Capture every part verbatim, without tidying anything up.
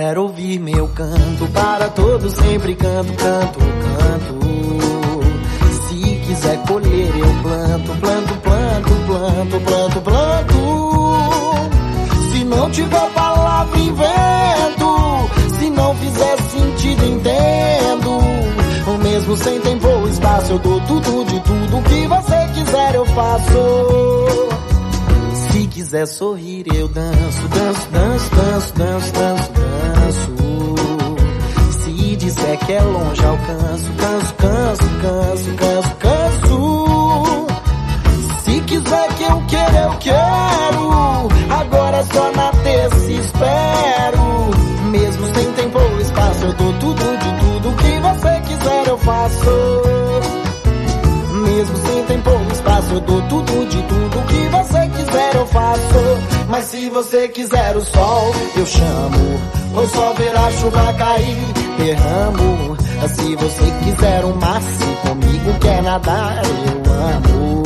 quiser ouvir meu canto, para todos sempre canto, canto, canto. Se quiser colher eu planto, planto, planto, planto, planto, planto. Se não tiver palavra invento, se não fizer sentido entendo. O mesmo sem tempo ou espaço eu dou tudo de tudo. O que você quiser eu faço. Se quiser sorrir eu danço, danço, danço, danço, danço, danço, danço. Se disser que é longe alcanço, canso, canso, canso, canso, canso. Se quiser que eu queira eu quero, agora é só na terça espero. Mesmo sem tempo ou espaço eu dou tudo de tudo. O que você quiser eu faço. Mesmo sem tempo ou espaço eu dou tudo de tudo. O que você quiser eu faço. Mas se você quiser o sol eu chamo, ou só ver a chuva cair, derramo. Se você quiser o mar, se comigo quer nadar, eu amo.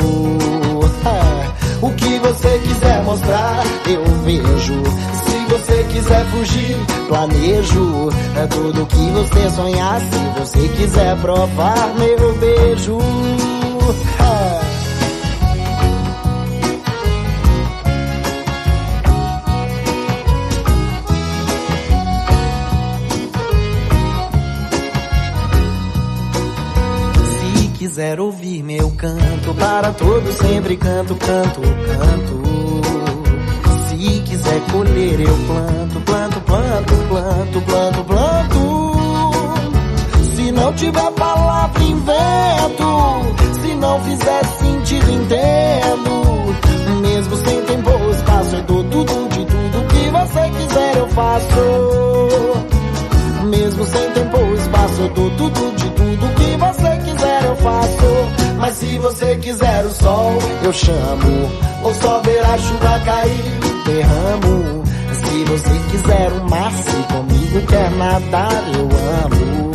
O que você quiser mostrar eu vejo. Se você quiser fugir, planejo. É tudo que você sonhar. Se você quiser provar meu beijo. Se quiser ouvir meu canto, para todos sempre canto, canto, canto. Se quiser colher eu planto, planto, planto, planto, planto, planto. Se não tiver palavra invento, se não fizer sentido entendo. Mesmo sem tempo ou espaço eu dou tudo de tudo. O que você quiser eu faço. Mesmo sem tempo ou espaço eu dou tudo de tudo. O que você quiser eu faço. Mas se você quiser o sol eu chamo, ou só ver a chuva cair, derramo. Se você quiser o mar, se comigo quer nadar, eu amo.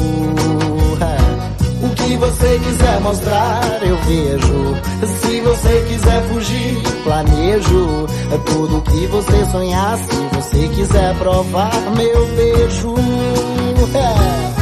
O que você quiser mostrar eu vejo. Se você quiser fugir, planejo. É tudo que você sonhar. Se você quiser provar meu beijo. É.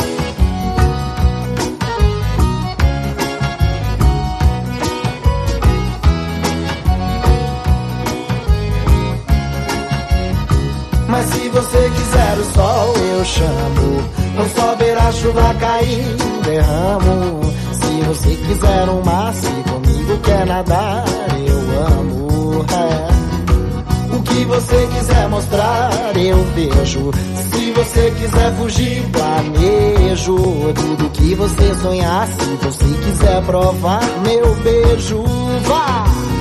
Mas se você quiser o sol eu chamo, ou só ver a chuva cair, derramo. Se você quiser um mar, se comigo quer nadar, eu amo. É. O que você quiser mostrar eu vejo. Se você quiser fugir, planejo. Tudo que você sonhar, se você quiser provar meu beijo. Vá!